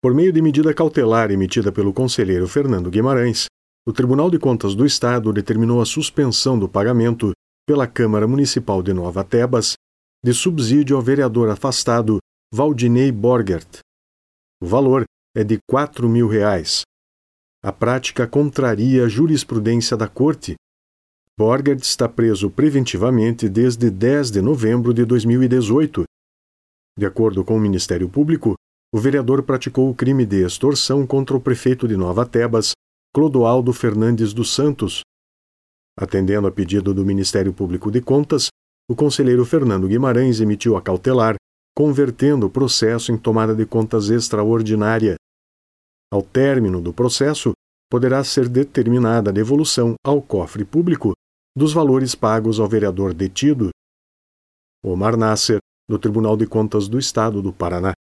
Por meio de medida cautelar emitida pelo conselheiro Fernando Guimarães, o Tribunal de Contas do Estado determinou a suspensão do pagamento pela Câmara Municipal de Nova Tebas de subsídio ao vereador afastado Valdinei Borgert. O valor é de R$ 4.000. A prática contraria a jurisprudência da Corte. Borgert está preso preventivamente desde 10 de novembro de 2018. De acordo com o Ministério Público, o vereador praticou o crime de extorsão contra o prefeito de Nova Tebas, Clodoaldo Fernandes dos Santos. Atendendo a pedido do Ministério Público de Contas, o conselheiro Fernando Guimarães emitiu a cautelar, convertendo o processo em tomada de contas extraordinária. Ao término do processo, poderá ser determinada a devolução ao cofre público dos valores pagos ao vereador detido. Omar Nasser, do Tribunal de Contas do Estado do Paraná.